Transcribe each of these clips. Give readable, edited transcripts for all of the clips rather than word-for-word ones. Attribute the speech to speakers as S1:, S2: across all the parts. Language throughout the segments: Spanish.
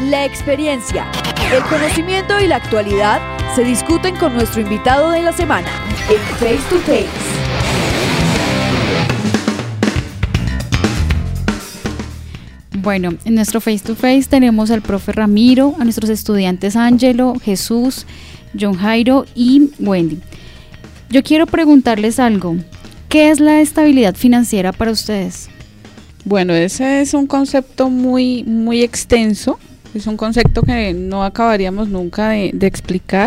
S1: la experiencia, el conocimiento y la actualidad se discuten con nuestro invitado de la semana en Face to Face.
S2: Bueno, en nuestro Face to Face tenemos al profe Ramiro, a nuestros estudiantes Ángelo, Jesús, John Jairo y Wendy. Yo quiero preguntarles algo. ¿Qué es la estabilidad financiera para ustedes?
S3: Bueno, ese es un concepto muy extenso, es un concepto que no acabaríamos nunca de explicar,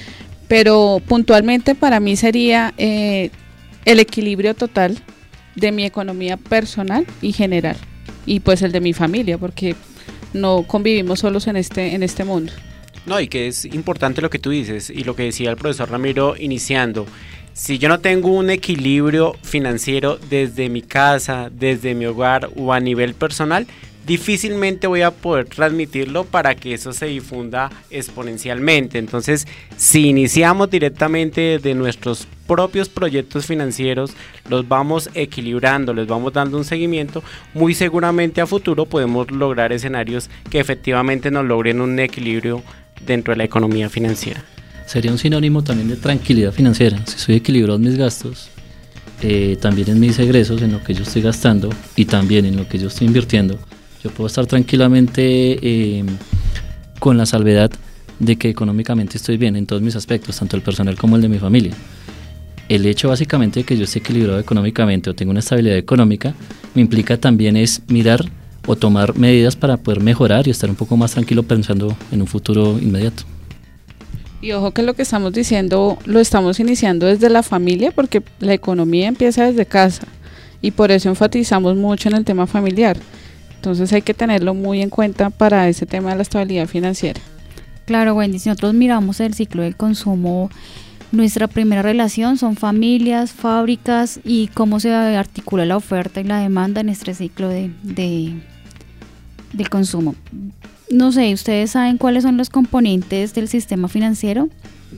S3: pero puntualmente para mí sería el equilibrio total de mi economía personal y general, y pues el de mi familia, porque no convivimos solos en este mundo.
S4: No, y que es importante lo que tú dices, y lo que decía el profesor Ramiro iniciando. Si yo no tengo un equilibrio financiero desde mi casa, desde mi hogar o a nivel personal, difícilmente voy a poder transmitirlo para que eso se difunda exponencialmente. Entonces, si iniciamos directamente de nuestros propios proyectos financieros, los vamos equilibrando, les vamos dando un seguimiento, muy seguramente a futuro podemos lograr escenarios que efectivamente nos logren un equilibrio dentro de la economía financiera.
S5: Sería un sinónimo también de tranquilidad financiera. Si soy equilibrado en mis gastos, también en mis egresos, en lo que yo estoy gastando y también en lo que yo estoy invirtiendo, yo puedo estar tranquilamente con la salvedad de que económicamente estoy bien en todos mis aspectos, tanto el personal como el de mi familia. El hecho básicamente de que yo esté equilibrado económicamente o tenga una estabilidad económica me implica también es mirar o tomar medidas para poder mejorar y estar un poco más tranquilo pensando en un futuro inmediato.
S3: Y ojo que lo que estamos diciendo lo estamos iniciando desde la familia, porque la economía empieza desde casa y por eso enfatizamos mucho en el tema familiar. Entonces hay que tenerlo muy en cuenta para ese tema de la estabilidad financiera.
S2: Claro, Wendy, si nosotros miramos el ciclo del consumo, nuestra primera relación son familias, fábricas y cómo se articula la oferta y la demanda en este ciclo del consumo. No sé, ¿ustedes saben cuáles son los componentes del sistema financiero?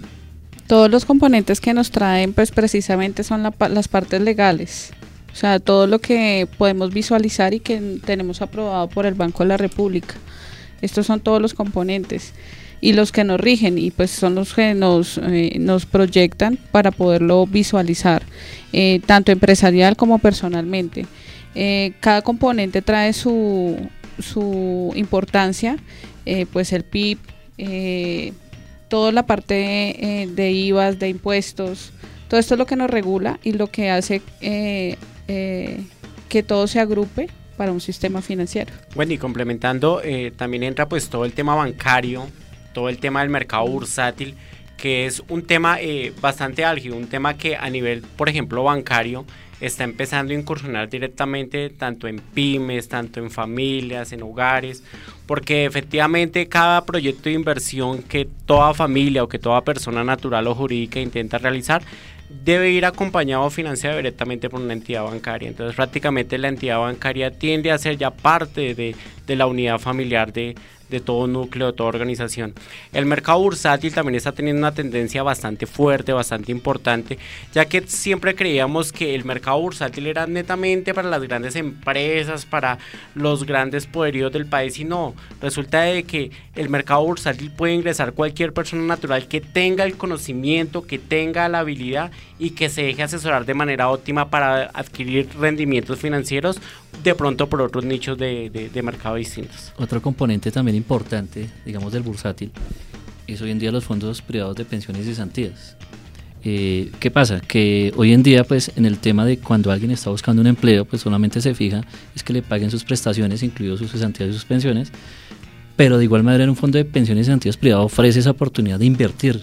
S3: Todos los componentes que nos traen pues precisamente son las partes legales, o sea, todo lo que podemos visualizar y que tenemos aprobado por el Banco de la República. Estos son todos los componentes y los que nos rigen y pues son los que nos proyectan para poderlo visualizar, tanto empresarial como personalmente. Cada componente trae su importancia, pues el PIB, toda la parte de IVAs, de impuestos, todo esto es lo que nos regula y lo que hace que todo se agrupe para un sistema financiero.
S4: Bueno, y complementando, también entra pues todo el tema bancario, todo el tema del mercado bursátil, que es un tema bastante álgido, un tema que a nivel, por ejemplo, bancario, está empezando a incursionar directamente tanto en pymes, tanto en familias, en hogares, porque efectivamente cada proyecto de inversión que toda familia o que toda persona natural o jurídica intenta realizar debe ir acompañado o financiado directamente por una entidad bancaria. Entonces prácticamente la entidad bancaria tiende a ser ya parte de la unidad familiar de todo núcleo, de toda organización. El mercado bursátil también está teniendo una tendencia bastante fuerte, bastante importante, ya que siempre creíamos que el mercado bursátil era netamente para las grandes empresas, para los grandes poderíos del país, y no, resulta de que el mercado bursátil puede ingresar cualquier persona natural que tenga el conocimiento, que tenga la habilidad y que se deje asesorar de manera óptima para adquirir rendimientos financieros, de pronto por otros nichos de mercado distintos.
S5: Otro componente también importante, digamos, del bursátil es hoy en día los fondos privados de pensiones y cesantías. ¿Qué pasa? Que hoy en día, pues, en el tema de cuando alguien está buscando un empleo, pues solamente se fija es que le paguen sus prestaciones, incluidos sus cesantías y sus pensiones, pero de igual manera en un fondo de pensiones y cesantías privado ofrece esa oportunidad de invertir,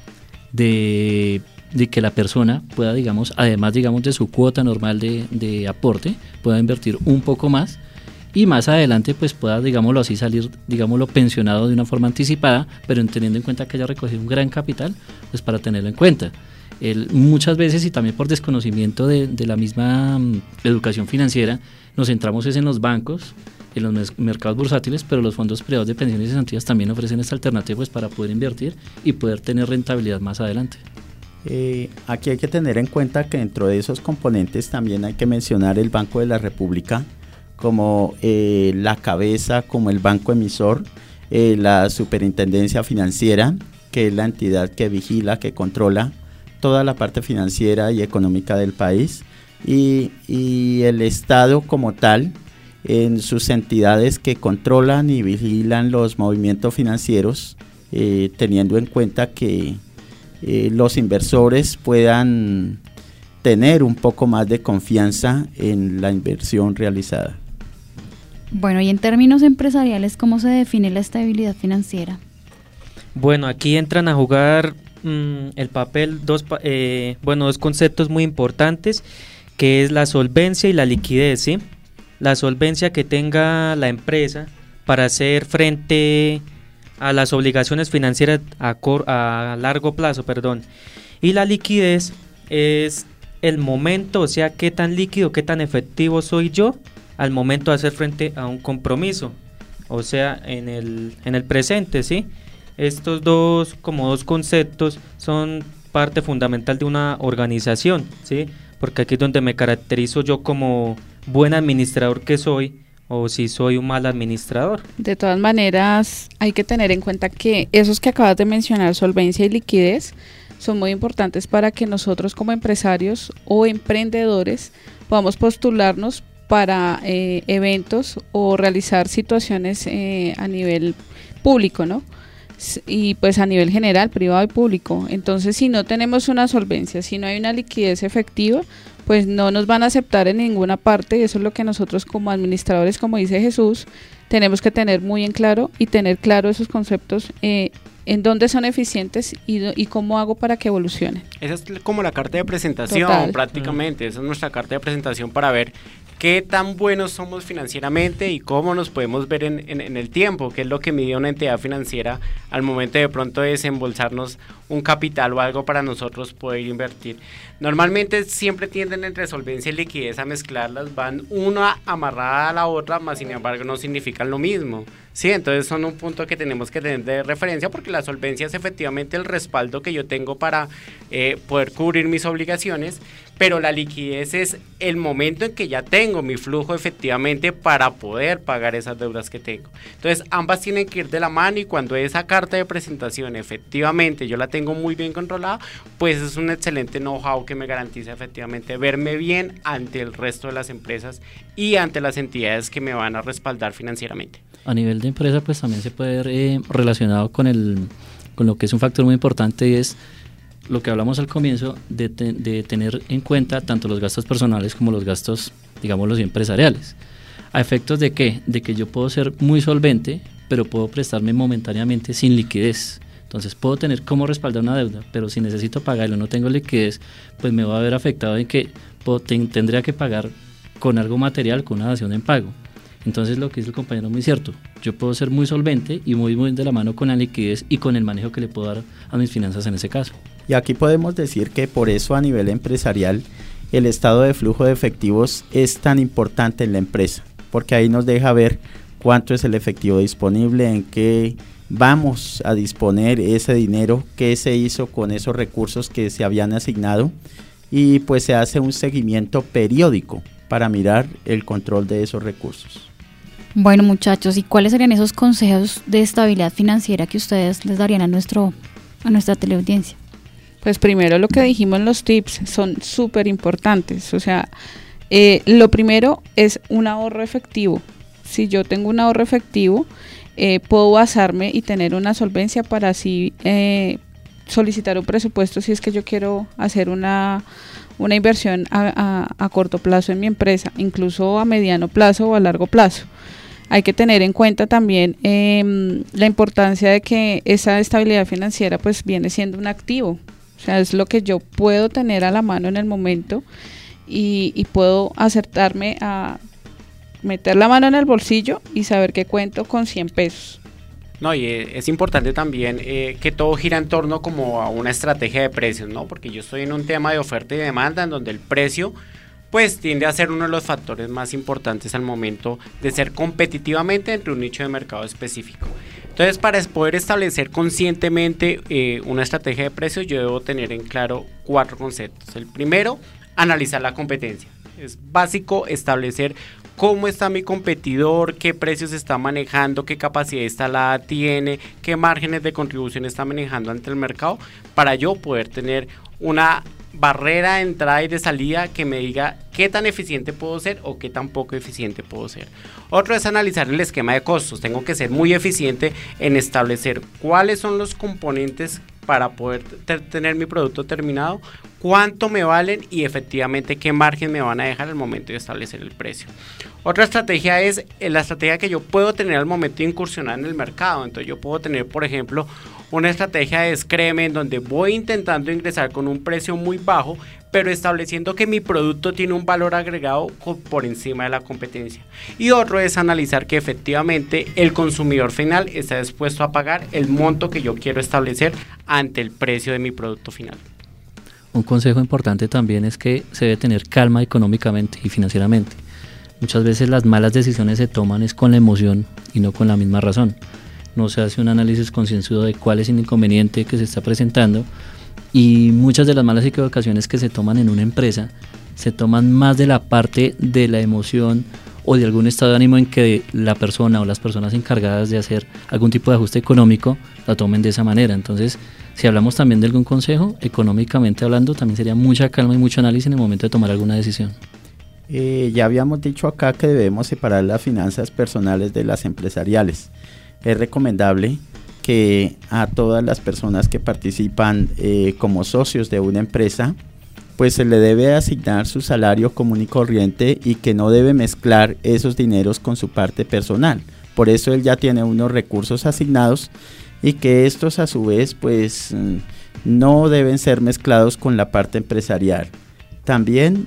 S5: de que la persona pueda, digamos, además, digamos, de su cuota normal de aporte, pueda invertir un poco más y más adelante pues pueda, digámoslo así, salir, digámoslo, pensionado de una forma anticipada, pero teniendo en cuenta que haya recogido un gran capital, pues para tenerlo en cuenta. Muchas veces, y también por desconocimiento de la misma educación financiera, nos centramos en los bancos, en los mercados bursátiles, pero los fondos privados de pensiones y cesantías también ofrecen esta alternativa pues para poder invertir y poder tener rentabilidad más adelante.
S6: Aquí hay que tener en cuenta que dentro de esos componentes también hay que mencionar el Banco de la República como la cabeza, como el banco emisor, la Superintendencia Financiera, que es la entidad que vigila, que controla toda la parte financiera y económica del país, y el Estado como tal, en sus entidades que controlan y vigilan los movimientos financieros, teniendo en cuenta que los inversores puedan tener un poco más de confianza en la inversión realizada.
S2: Bueno, y en términos empresariales, ¿cómo se define la estabilidad financiera?
S7: Bueno, aquí entran a jugar el papel dos conceptos muy importantes, que es la solvencia y la liquidez, ¿sí? La solvencia que tenga la empresa para hacer frente a las obligaciones financieras a largo plazo, y la liquidez es el momento, o sea, qué tan líquido, qué tan efectivo soy yo al momento de hacer frente a un compromiso, o sea, en el presente, ¿sí? Estos dos conceptos son parte fundamental de una organización, ¿sí? Porque aquí es donde me caracterizo yo como buen administrador que soy, o si soy un mal administrador.
S3: De todas maneras, hay que tener en cuenta que esos que acabas de mencionar, solvencia y liquidez, son muy importantes para que nosotros como empresarios o emprendedores podamos postularnos para eventos o realizar situaciones a nivel público, ¿no? Y pues a nivel general, privado y público. Entonces, si no tenemos una solvencia, si no hay una liquidez efectiva, pues no nos van a aceptar en ninguna parte, y eso es lo que nosotros como administradores, como dice Jesús, tenemos que tener muy en claro y tener claro esos conceptos, en dónde son eficientes y cómo hago para que evolucionen.
S4: Esa es como la carta de presentación. Total. Prácticamente, esa es nuestra carta de presentación para ver qué tan buenos somos financieramente y cómo nos podemos ver en el tiempo, que es lo que mide una entidad financiera al momento de pronto desembolsarnos un capital o algo para nosotros poder invertir. Normalmente siempre tienden entre solvencia y liquidez a mezclarlas, van una amarrada a la otra, mas sin embargo no significan lo mismo. Sí, entonces son un punto que tenemos que tener de referencia, porque la solvencia es efectivamente el respaldo que yo tengo para poder cubrir mis obligaciones, pero la liquidez es el momento en que ya tengo mi flujo efectivamente para poder pagar esas deudas que tengo. Entonces ambas tienen que ir de la mano, y cuando esa carta de presentación efectivamente yo la tengo muy bien controlada, pues es un excelente know-how que me garantiza efectivamente verme bien ante el resto de las empresas y ante las entidades que me van a respaldar financieramente.
S5: A nivel de empresa, pues también se puede ver relacionado con lo que es un factor muy importante, y es lo que hablamos al comienzo de tener en cuenta tanto los gastos personales como los gastos, digamos, los empresariales. ¿A efectos de qué? De que yo puedo ser muy solvente, pero puedo prestarme momentáneamente sin liquidez. Entonces puedo tener cómo respaldar una deuda, pero si necesito pagarlo, no tengo liquidez, pues me va a ver afectado en que tendría que pagar con algo material, con una dación en pago. Entonces lo que dice el compañero es muy cierto. Yo puedo ser muy solvente y muy de la mano con la liquidez y con el manejo que le puedo dar a mis finanzas en ese caso.
S6: Y aquí podemos decir que por eso a nivel empresarial el estado de flujo de efectivos es tan importante en la empresa, porque ahí nos deja ver cuánto es el efectivo disponible, en qué vamos a disponer ese dinero, qué se hizo con esos recursos que se habían asignado, y pues se hace un seguimiento periódico para mirar el control de esos recursos.
S2: Bueno, muchachos, ¿y cuáles serían esos consejos de estabilidad financiera que ustedes les darían a nuestra teleaudiencia?
S3: Pues primero, lo que dijimos en los tips son súper importantes. O sea, lo primero es un ahorro efectivo. Si yo tengo un ahorro efectivo, puedo basarme y tener una solvencia para así solicitar un presupuesto si es que yo quiero hacer una inversión a corto plazo en mi empresa, incluso a mediano plazo o a largo plazo. Hay que tener en cuenta también la importancia de que esa estabilidad financiera pues viene siendo un activo. O sea, es lo que yo puedo tener a la mano en el momento, y puedo acertarme a meter la mano en el bolsillo y saber que cuento con 100 pesos.
S4: No, y es importante también que todo gira en torno como a una estrategia de precios, ¿no? Porque yo estoy en un tema de oferta y demanda en donde el precio pues tiende a ser uno de los factores más importantes al momento de ser competitivamente entre un nicho de mercado específico. Entonces, para poder establecer conscientemente una estrategia de precios, yo debo tener en claro 4 conceptos. El primero, analizar la competencia. Es básico establecer cómo está mi competidor, qué precios está manejando, qué capacidad instalada tiene, qué márgenes de contribución está manejando ante el mercado, para yo poder tener una barrera de entrada y de salida que me diga qué tan eficiente puedo ser o qué tan poco eficiente puedo ser. Otro es analizar el esquema de costos. Tengo que ser muy eficiente en establecer cuáles son los componentes para poder tener mi producto terminado, cuánto me valen y efectivamente qué margen me van a dejar al momento de establecer el precio. Otra estrategia es la estrategia que yo puedo tener al momento de incursionar en el mercado. Entonces yo puedo tener, por ejemplo, una estrategia de descreme en donde voy intentando ingresar con un precio muy bajo, pero estableciendo que mi producto tiene un valor agregado por encima de la competencia. Y otro es analizar que efectivamente el consumidor final está dispuesto a pagar el monto que yo quiero establecer ante el precio de mi producto final.
S5: Un consejo importante también es que se debe tener calma económicamente y financieramente. Muchas veces las malas decisiones se toman es con la emoción y no con la misma razón. No se hace un análisis concienzudo de cuál es el inconveniente que se está presentando, y muchas de las malas equivocaciones que se toman en una empresa se toman más de la parte de la emoción o de algún estado de ánimo en que la persona o las personas encargadas de hacer algún tipo de ajuste económico la tomen de esa manera. Entonces, si hablamos también de algún consejo, económicamente hablando, también sería mucha calma y mucho análisis en el momento de tomar alguna decisión.
S6: Ya habíamos dicho acá que debemos separar las finanzas personales de las empresariales. Es recomendable que a todas las personas que participan como socios de una empresa, pues se le debe asignar su salario común y corriente y que no debe mezclar esos dineros con su parte personal. Por eso él ya tiene unos recursos asignados y que estos a su vez pues no deben ser mezclados con la parte empresarial. También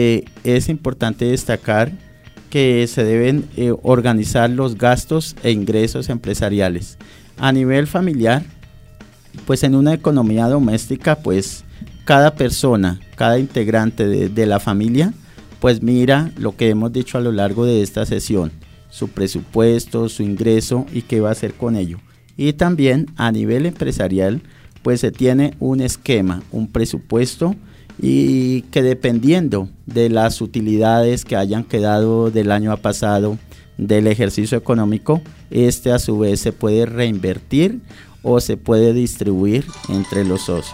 S6: es importante destacar que se deben organizar los gastos e ingresos empresariales. A nivel familiar, pues en una economía doméstica, pues cada persona, cada integrante de la familia, pues mira lo que hemos dicho a lo largo de esta sesión, su presupuesto, su ingreso y qué va a hacer con ello. Y también a nivel empresarial, pues se tiene un esquema, un presupuesto, y que dependiendo de las utilidades que hayan quedado del año pasado del ejercicio económico, este a su vez se puede reinvertir o se puede distribuir entre los socios.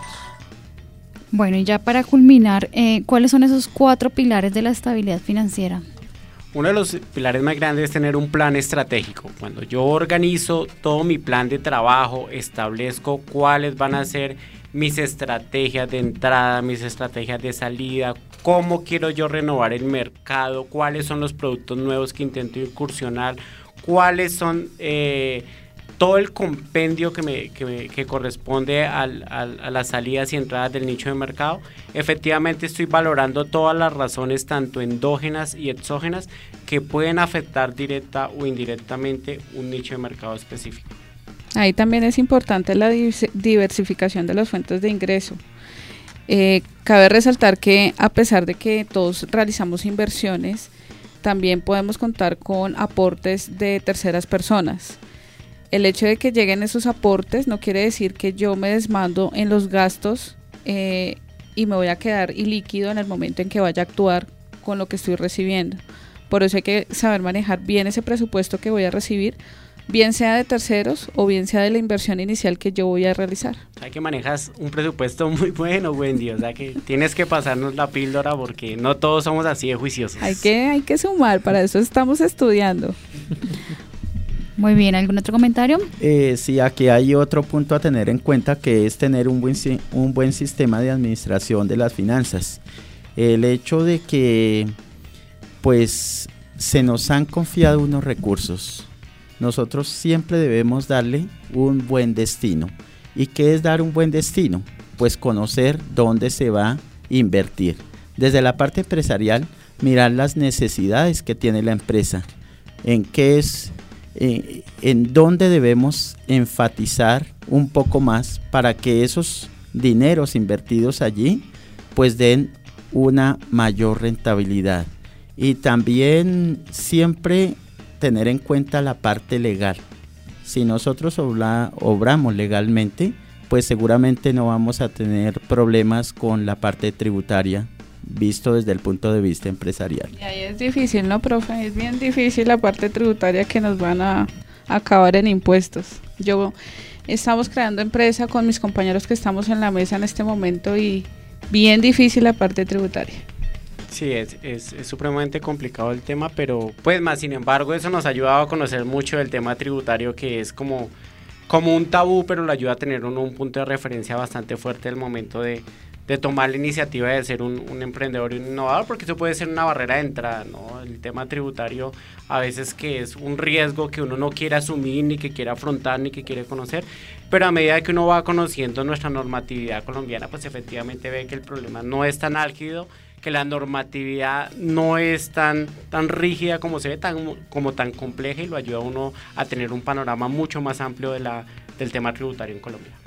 S2: Bueno, y ya para culminar, ¿cuáles son esos 4 pilares de la estabilidad financiera?
S4: Uno de los pilares más grandes es tener un plan estratégico. Cuando yo organizo todo mi plan de trabajo, establezco cuáles van a ser mis estrategias de entrada, mis estrategias de salida, cómo quiero yo renovar el mercado, cuáles son los productos nuevos que intento incursionar, cuáles son todo el compendio que corresponde a las salidas y entradas del nicho de mercado. Efectivamente estoy valorando todas las razones, tanto endógenas y exógenas, que pueden afectar directa o indirectamente un nicho de mercado específico.
S3: Ahí también es importante la diversificación de las fuentes de ingreso. Cabe resaltar que a pesar de que todos realizamos inversiones, también podemos contar con aportes de terceras personas. El hecho de que lleguen esos aportes no quiere decir que yo me desmando en los gastos y me voy a quedar ilíquido en el momento en que vaya a actuar con lo que estoy recibiendo. Por eso hay que saber manejar bien ese presupuesto que voy a recibir, bien sea de terceros o bien sea de la inversión inicial que yo voy a realizar.
S4: O sea que manejas un presupuesto muy bueno, Wendy, o sea que tienes que pasarnos la píldora porque no todos somos así de juiciosos.
S3: Hay que sumar, para eso estamos estudiando.
S2: Muy bien, ¿algún otro comentario?
S6: Sí, aquí hay otro punto a tener en cuenta, que es tener un buen sistema de administración de las finanzas. El hecho de que pues se nos han confiado unos recursos, nosotros siempre debemos darle un buen destino. ¿Y qué es dar un buen destino? Pues conocer dónde se va a invertir. Desde la parte empresarial, mirar las necesidades que tiene la empresa, en dónde debemos enfatizar un poco más para que esos dineros invertidos allí pues den una mayor rentabilidad. Y también siempre tener en cuenta la parte legal. Si nosotros obramos legalmente, pues seguramente no vamos a tener problemas con la parte tributaria visto desde el punto de vista empresarial.
S3: Y ahí es difícil, ¿no, profe? Es bien difícil la parte tributaria que nos van a acabar en impuestos. Estamos creando empresa con mis compañeros que estamos en la mesa en este momento y bien difícil la parte tributaria.
S4: Sí, es supremamente complicado el tema, pero pues más sin embargo eso nos ha ayudado a conocer mucho del tema tributario, que es como un tabú, pero lo ayuda a tener un punto de referencia bastante fuerte al momento de tomar la iniciativa de ser un emprendedor y un innovador, porque eso puede ser una barrera de entrada, ¿no? El tema tributario a veces que es un riesgo que uno no quiere asumir, ni que quiere afrontar, ni que quiere conocer, pero a medida que uno va conociendo nuestra normatividad colombiana, pues efectivamente ve que el problema no es tan álgido, que la normatividad no es tan rígida como se ve, como tan compleja, y lo ayuda a uno a tener un panorama mucho más amplio del tema tributario en Colombia.